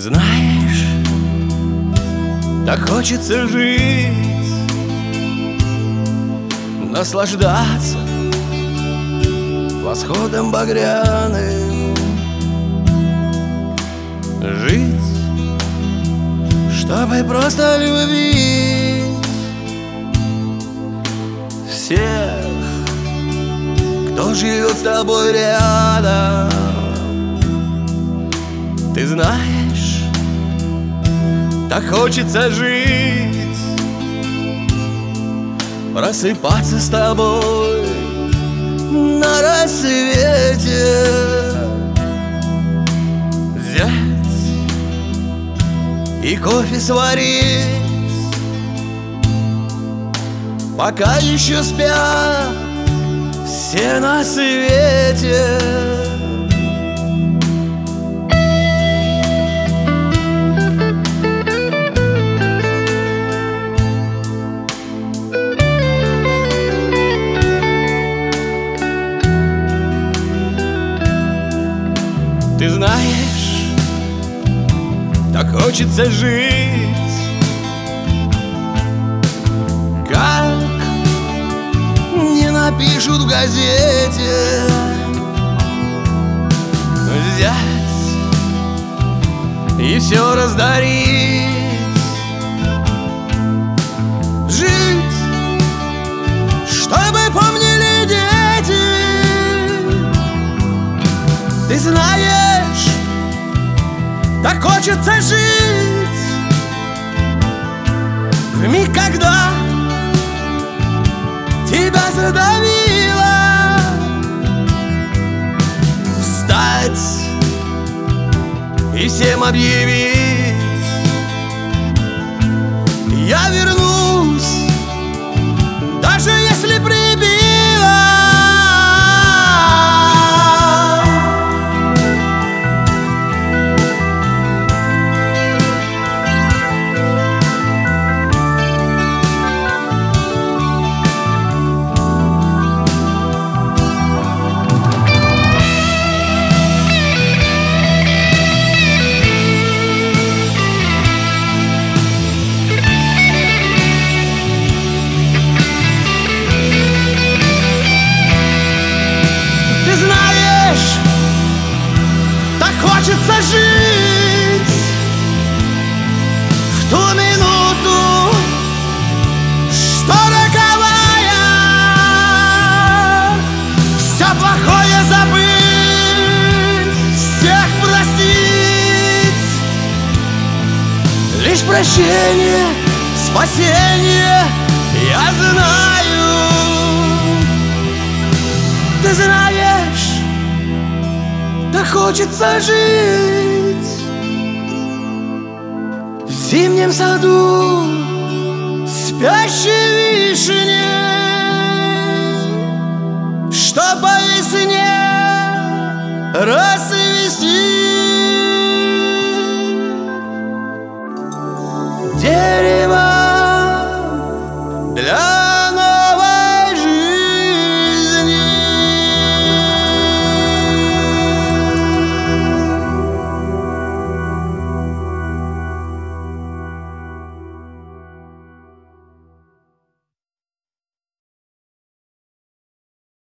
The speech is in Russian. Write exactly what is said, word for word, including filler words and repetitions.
Знаешь, так хочется жить, наслаждаться восходом багряным, жить, чтобы просто любить всех, кто живет с тобой рядом. Ты знаешь, так хочется жить, просыпаться с тобой на рассвете, взять и кофе сварить, пока еще спят все на свете. Ты знаешь, так хочется жить, как не напишут в газете, взять и все раздарить, жить, чтобы помнили дети. Ты знаешь, так хочется жить в миг, когда тебя задавило, встать и всем объявить: я вернусь, даже если прибило. Хочется жить в ту минуту, что роковая, все плохое забыть, всех простить. Лишь прощение, спасение, я знаю. Ты знаешь, так хочется жить в зимнем саду спящей вишни, что по весне расцвести. Деревья